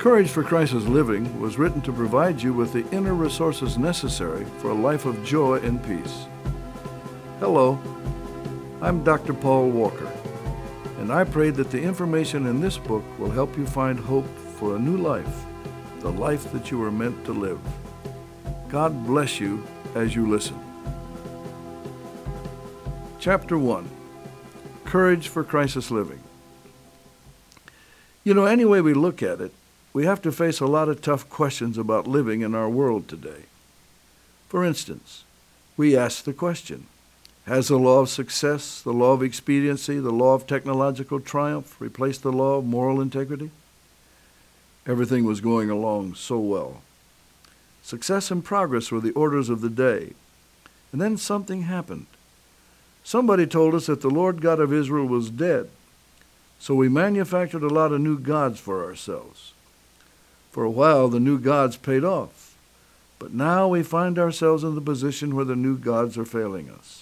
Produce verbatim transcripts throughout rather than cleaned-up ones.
Courage for Crisis Living was written to provide you with the inner resources necessary for a life of joy and peace. Hello, I'm Doctor Paul Walker, and I pray that the information in this book will help you find hope for a new life, the life that you were meant to live. God bless you as you listen. Chapter one, Courage for Crisis Living. You know, any way we look at it, we have to face a lot of tough questions about living in our world today. For instance, we ask the question, has the law of success, the law of expediency, the law of technological triumph replaced the law of moral integrity? Everything was going along so well. Success and progress were the orders of the day. And then something happened. Somebody told us that the Lord God of Israel was dead, so we manufactured a lot of new gods for ourselves. For a while, the new gods paid off, but now we find ourselves in the position where the new gods are failing us.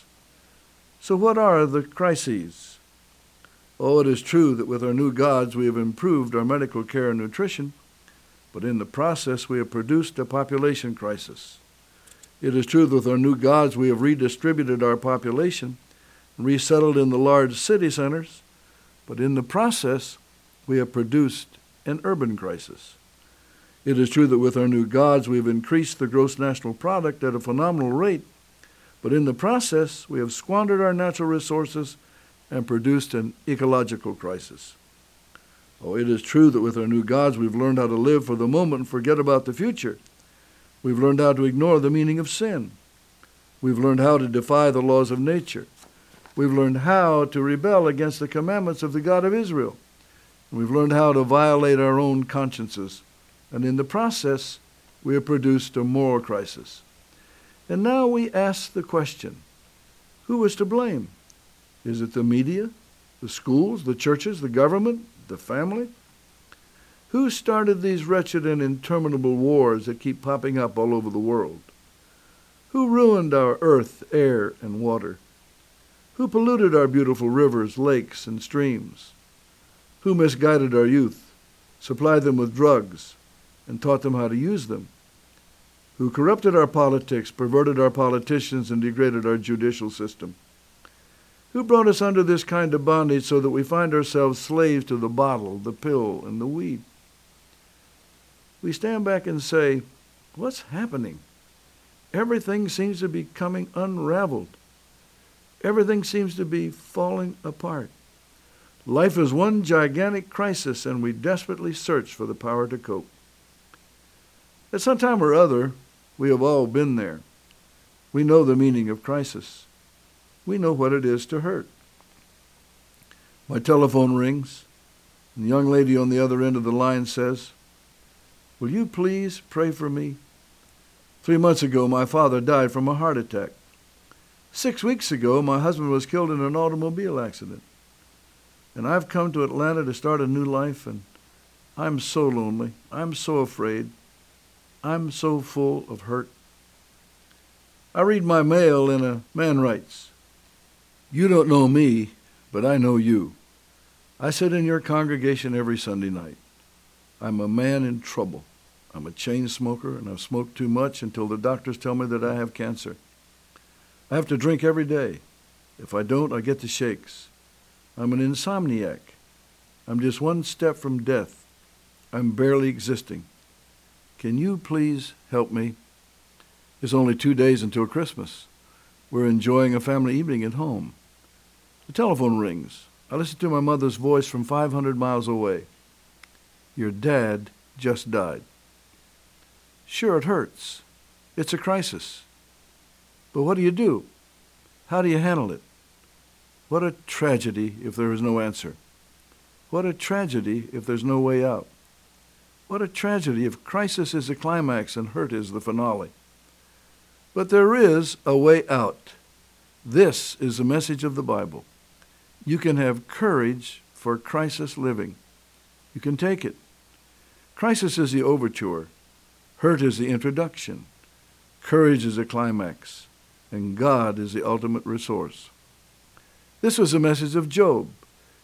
So what are the crises? Oh, it is true that with our new gods we have improved our medical care and nutrition, but in the process we have produced a population crisis. It is true that with our new gods we have redistributed our population and resettled in the large city centers, but in the process we have produced an urban crisis. It is true that with our new gods we have increased the gross national product at a phenomenal rate, but in the process we have squandered our natural resources and produced an ecological crisis. Oh, it is true that with our new gods we've learned how to live for the moment and forget about the future. We've learned how to ignore the meaning of sin. We've learned how to defy the laws of nature. We've learned how to rebel against the commandments of the God of Israel. We've learned how to violate our own consciences. And in the process, we have produced a moral crisis. And now we ask the question, who is to blame? Is it the media, the schools, the churches, the government, the family? Who started these wretched and interminable wars that keep popping up all over the world? Who ruined our earth, air, and water? Who polluted our beautiful rivers, lakes, and streams? Who misguided our youth, supplied them with drugs, and taught them how to use them? Who corrupted our politics, perverted our politicians, and degraded our judicial system? Who brought us under this kind of bondage so that we find ourselves slaves to the bottle, the pill, and the weed? We stand back and say, what's happening? Everything seems to be coming unraveled. Everything seems to be falling apart. Life is one gigantic crisis, and we desperately search for the power to cope. At some time or other, we have all been there. We know the meaning of crisis. We know what it is to hurt. My telephone rings, and the young lady on the other end of the line says, "Will you please pray for me? Three months ago, my father died from a heart attack. Six weeks ago, my husband was killed in an automobile accident. And I've come to Atlanta to start a new life, and I'm so lonely. I'm so afraid. I'm so full of hurt." I read my mail, and a man writes, "You don't know me, but I know you. I sit in your congregation every Sunday night. I'm a man in trouble. I'm a chain smoker, and I've smoked too much until the doctors tell me that I have cancer. I have to drink every day. If I don't, I get the shakes. I'm an insomniac. I'm just one step from death. I'm barely existing. Can you please help me? It's only two days until Christmas. We're enjoying a family evening at home." The telephone rings. I listen to my mother's voice from five hundred miles away. "Your dad just died." Sure, it hurts. It's a crisis. But what do you do? How do you handle it? What a tragedy if there is no answer. What a tragedy if there's no way out. What a tragedy if crisis is the climax and hurt is the finale. But there is a way out. This is the message of the Bible. You can have courage for crisis living. You can take it. Crisis is the overture. Hurt is the introduction. Courage is the climax. And God is the ultimate resource. This was the message of Job.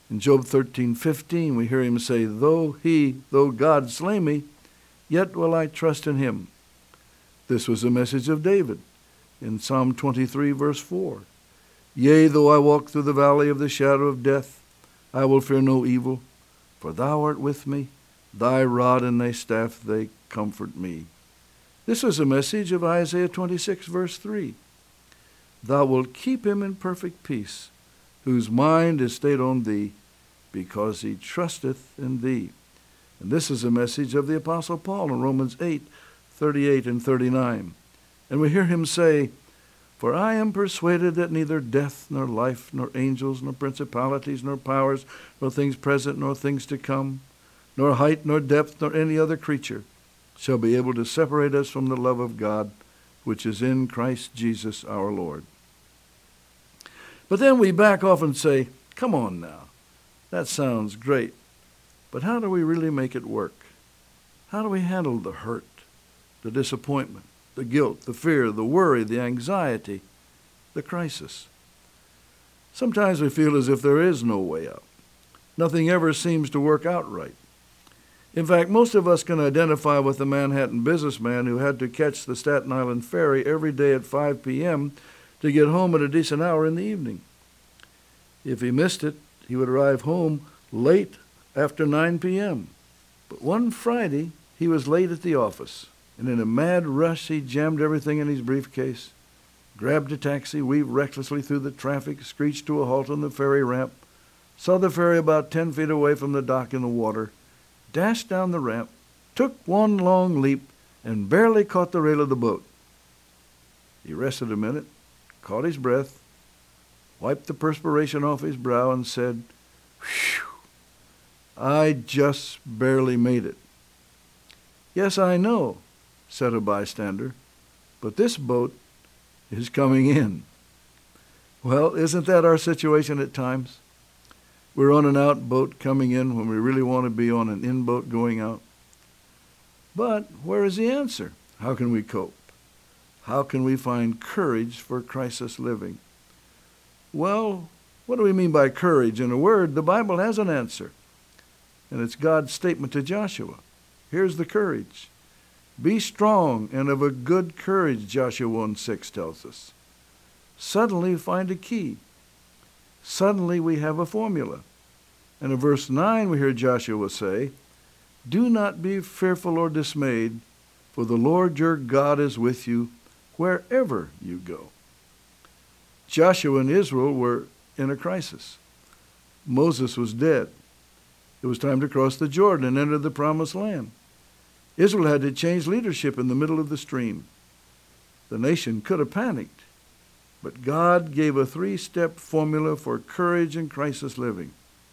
In Job thirteen fifteen, we hear him say, Though he, though God slay me, yet will I trust in him. This was the message of David in Psalm twenty-three, verse four. Yea, though I walk through the valley of the shadow of death, I will fear no evil, for thou art with me. Thy rod and thy staff, they comfort me. This was a message of Isaiah twenty-six, verse three. Thou wilt keep him in perfect peace, whose mind is stayed on thee, because he trusteth in thee. And this is a message of the Apostle Paul in Romans eight, thirty-eight and thirty-nine. And we hear him say, For I am persuaded that neither death, nor life, nor angels, nor principalities, nor powers, nor things present, nor things to come, nor height, nor depth, nor any other creature shall be able to separate us from the love of God, which is in Christ Jesus our Lord. But then we back off and say, come on now, that sounds great, but how do we really make it work? How do we handle the hurt, the disappointment, the guilt, the fear, the worry, the anxiety, the crisis? Sometimes we feel as if there is no way out. Nothing ever seems to work out right. In fact, most of us can identify with the Manhattan businessman who had to catch the Staten Island ferry every day at five p.m. to get home at a decent hour in the evening. If he missed it, he would arrive home late after nine p.m. But one Friday, he was late at the office, and in a mad rush, he jammed everything in his briefcase, grabbed a taxi, weaved recklessly through the traffic, screeched to a halt on the ferry ramp, saw the ferry about ten feet away from the dock in the water, dashed down the ramp, took one long leap, and barely caught the rail of the boat. He rested a minute, caught his breath, wiped the perspiration off his brow, and said, Phew, I just barely made it. Yes, I know, said a bystander, but this boat is coming in. Well, isn't that our situation at times? We're on an out boat coming in when we really want to be on an in boat going out. But where is the answer? How can we cope? How can we find courage for crisis living? Well, what do we mean by courage? In a word, the Bible has an answer. And it's God's statement to Joshua. Here's the courage. Be strong and of a good courage, Joshua one six tells us. Suddenly find a key. Suddenly we have a formula. And in verse nine we hear Joshua say, Do not be fearful or dismayed, for the Lord your God is with you wherever you go. Joshua and Israel were in a crisis. Moses was dead. It was time to cross the Jordan and enter the promised land. Israel had to change leadership in the middle of the stream. The nation could have panicked, but God gave a three-step formula for courage in crisis living.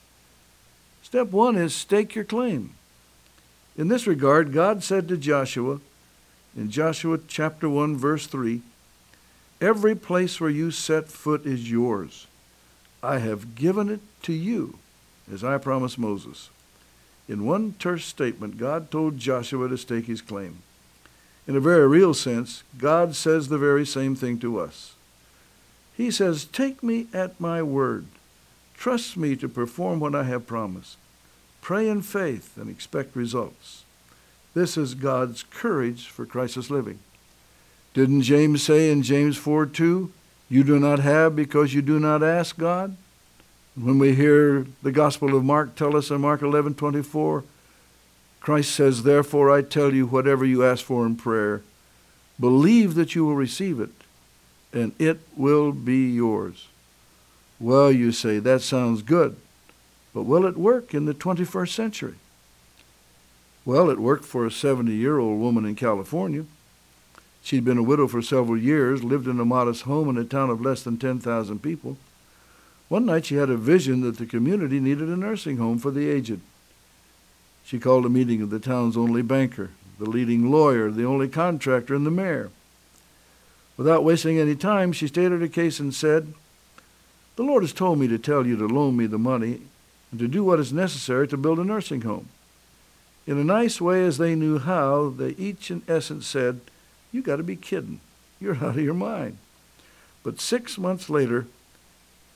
Step one is stake your claim. In this regard, God said to Joshua, in Joshua chapter one, verse three, Every place where you set foot is yours. I have given it to you, as I promised Moses. In one terse statement, God told Joshua to stake his claim. In a very real sense, God says the very same thing to us. He says, Take me at my word. Trust me to perform what I have promised. Pray in faith and expect results. This is God's courage for crisis living. Didn't James say in James four two, You do not have because you do not ask God? When we hear the Gospel of Mark tell us in Mark eleven twenty-four, Christ says, Therefore I tell you, whatever you ask for in prayer, believe that you will receive it, and it will be yours. Well, you say, that sounds good, but will it work in the twenty-first century? Well, it worked for a seventy-year-old woman in California. She'd been a widow for several years, lived in a modest home in a town of less than ten thousand people. One night she had a vision that the community needed a nursing home for the aged. She called a meeting of the town's only banker, the leading lawyer, the only contractor, and the mayor. Without wasting any time, she stated her case and said, The Lord has told me to tell you to loan me the money and to do what is necessary to build a nursing home. In a nice way, as they knew how, they each in essence said, You got to be kidding. You're out of your mind. But six months later,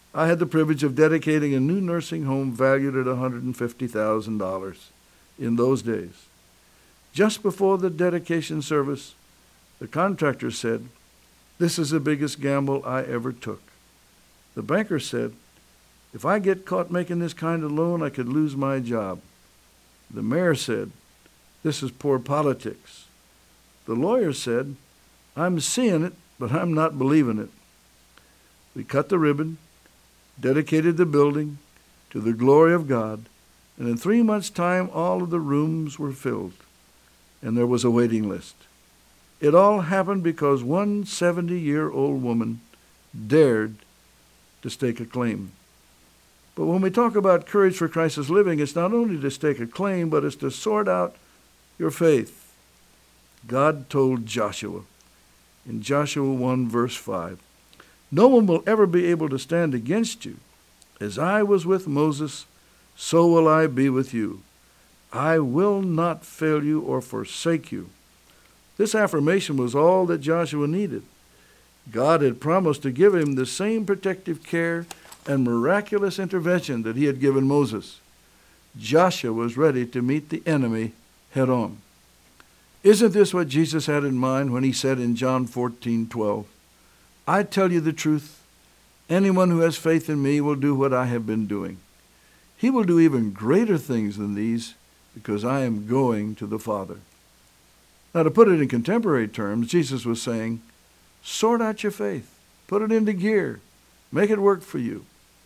I had the privilege of dedicating a new nursing home valued at one hundred fifty thousand dollars in those days. Just before the dedication service, the contractor said, "This is the biggest gamble I ever took." The banker said, "If I get caught making this kind of loan, I could lose my job." The mayor said, "This is poor politics." The lawyer said, "I'm seeing it, but I'm not believing it." We cut the ribbon, dedicated the building to the glory of God, and in three months' time, all of the rooms were filled, and there was a waiting list. It all happened because one seventy-year-old woman dared to stake a claim. But when we talk about courage for crisis living, it's not only to stake a claim, but it's to sort out your faith. God told Joshua in Joshua one, verse five, "No one will ever be able to stand against you. As I was with Moses, so will I be with you. I will not fail you or forsake you." This affirmation was all that Joshua needed. God had promised to give him the same protective care and miraculous intervention that he had given Moses. Joshua was ready to meet the enemy head on. Isn't this what Jesus had in mind when he said in John fourteen twelve, "I tell you the truth, anyone who has faith in me will do what I have been doing. He will do even greater things than these because I am going to the Father." Now, to put it in contemporary terms, Jesus was saying, sort out your faith, put it into gear, make it work for you.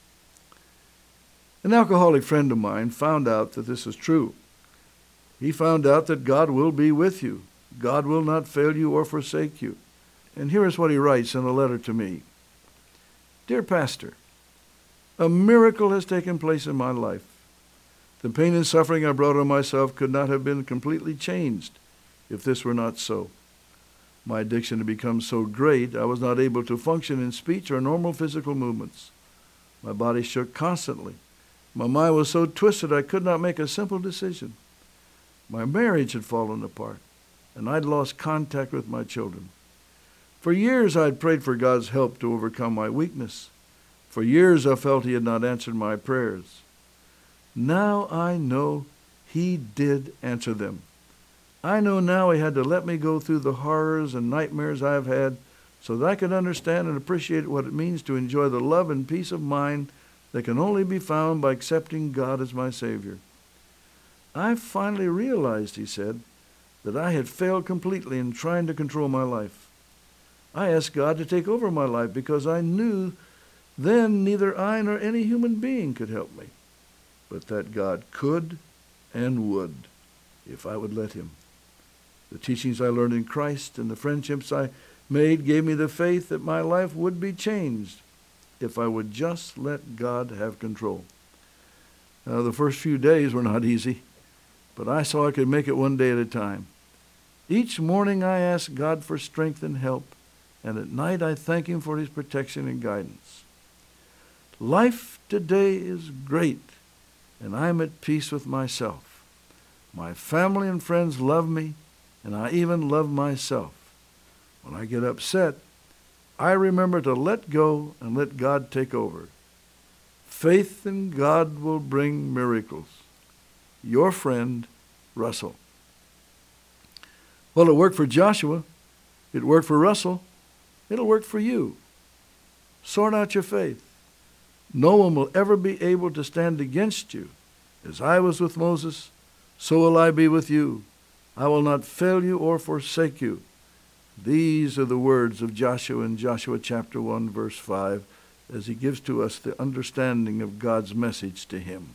An alcoholic friend of mine found out that this is true. He found out that God will be with you. God will not fail you or forsake you. And here is what he writes in a letter to me. "Dear Pastor, a miracle has taken place in my life. The pain and suffering I brought on myself could not have been completely changed if this were not so. My addiction had become so great I was not able to function in speech or normal physical movements. My body shook constantly. My mind was so twisted I could not make a simple decision. My marriage had fallen apart, and I'd lost contact with my children. For years I'd prayed for God's help to overcome my weakness. For years I felt he had not answered my prayers. Now I know he did answer them. I know now he had to let me go through the horrors and nightmares I have had so that I could understand and appreciate what it means to enjoy the love and peace of mind that can only be found by accepting God as my Savior. I finally realized," he said, "that I had failed completely in trying to control my life. I asked God to take over my life because I knew then neither I nor any human being could help me, but that God could and would if I would let him. The teachings I learned in Christ and the friendships I made gave me the faith that my life would be changed if I would just let God have control. Now, the first few days were not easy, but I saw I could make it one day at a time. Each morning I asked God for strength and help, and at night I thank him for his protection and guidance. Life today is great, and I'm at peace with myself. My family and friends love me, and I even love myself. When I get upset, I remember to let go and let God take over. Faith in God will bring miracles. Your friend, Russell." Well, it worked for Joshua. It worked for Russell. It'll work for you. Sort out your faith. No one will ever be able to stand against you. As I was with Moses, so will I be with you. I will not fail you or forsake you. These are the words of Joshua in Joshua chapter one, verse five, as he gives to us the understanding of God's message to him.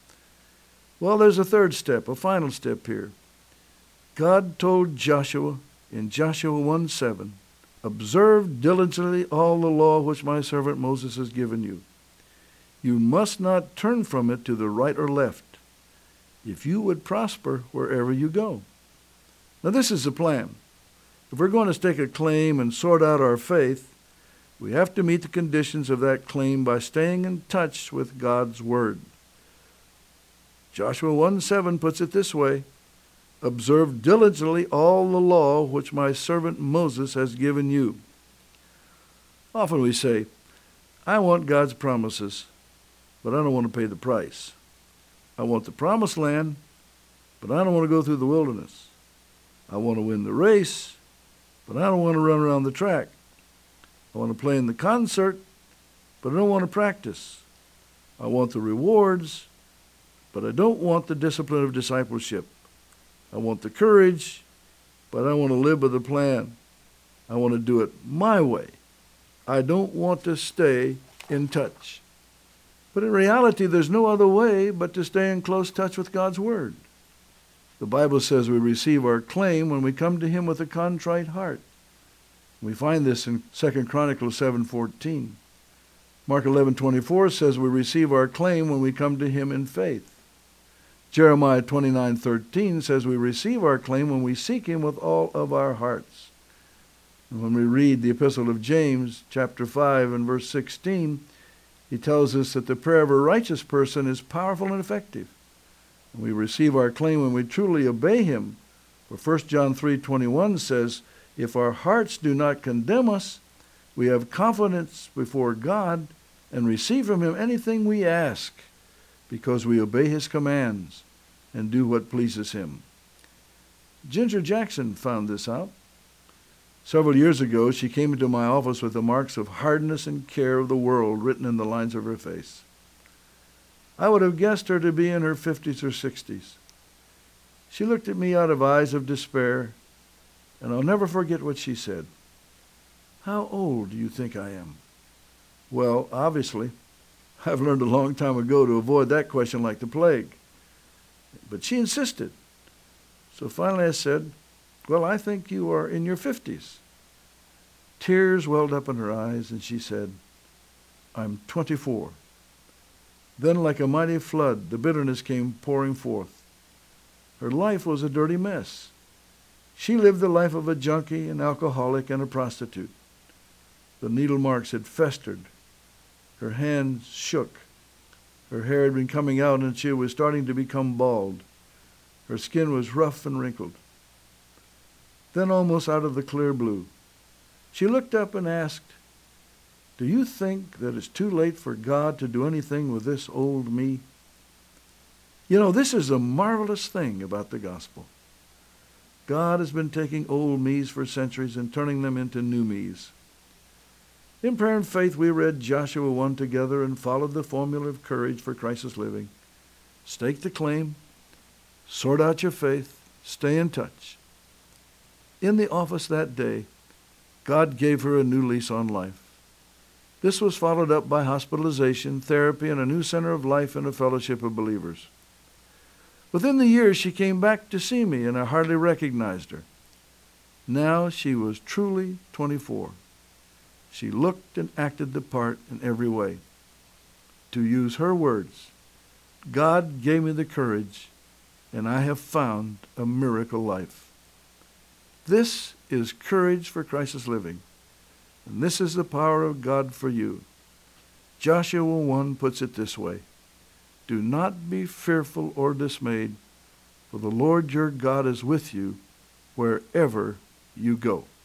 Well, there's a third step, a final step here. God told Joshua in Joshua one seven, "Observe diligently all the law which my servant Moses has given you. You must not turn from it to the right or left, if you would prosper wherever you go." Now, this is the plan. If we're going to stake a claim and sort out our faith, we have to meet the conditions of that claim by staying in touch with God's Word. Joshua one seven puts it this way, "Observe diligently all the law which my servant Moses has given you." Often we say, I want God's promises, but I don't want to pay the price. I want the promised land, but I don't want to go through the wilderness. I want to win the race, but I don't want to run around the track. I want to play in the concert, but I don't want to practice. I want the rewards, but I don't want the discipline of discipleship. I want the courage, but I want to live by the plan. I want to do it my way. I don't want to stay in touch. But in reality, there's no other way but to stay in close touch with God's Word. The Bible says we receive our claim when we come to Him with a contrite heart. We find this in Second Chronicles seven fourteen. Mark eleven twenty-four says we receive our claim when we come to Him in faith. Jeremiah twenty-nine thirteen says we receive our claim when we seek Him with all of our hearts. And when we read the Epistle of James, chapter five and verse sixteen, he tells us that the prayer of a righteous person is powerful and effective. And we receive our claim when we truly obey Him. For First John three twenty-one says, if our hearts do not condemn us, we have confidence before God and receive from Him anything we ask, because we obey His commands and do what pleases Him. Ginger Jackson found this out. Several years ago, she came into my office with the marks of hardness and care of the world written in the lines of her face. I would have guessed her to be in her fifties or sixties. She looked at me out of eyes of despair, and I'll never forget what she said. How old do you think I am? Well, obviously, I've learned a long time ago to avoid that question like the plague. But she insisted. So finally I said, well, I think you are in your fifties. Tears welled up in her eyes, and she said, I'm twenty-four. Then, like a mighty flood, the bitterness came pouring forth. Her life was a dirty mess. She lived the life of a junkie, an alcoholic, and a prostitute. The needle marks had festered. Her hands shook. Her hair had been coming out, and she was starting to become bald. Her skin was rough and wrinkled. Then, almost out of the clear blue, she looked up and asked, do you think that it's too late for God to do anything with this old me? You know, this is a marvelous thing about the gospel. God has been taking old me's for centuries and turning them into new me's. In prayer and faith, we read Joshua one together and followed the formula of courage for crisis living. Stake the claim, sort out your faith, stay in touch. In the office that day, God gave her a new lease on life. This was followed up by hospitalization, therapy, and a new center of life and a fellowship of believers. Within the year, she came back to see me, and I hardly recognized her. Now she was truly twenty-four. She looked and acted the part in every way. To use her words, God gave me the courage, and I have found a miracle life. This is courage for crisis living, and this is the power of God for you. Joshua one puts it this way, do not be fearful or dismayed, for the Lord your God is with you wherever you go.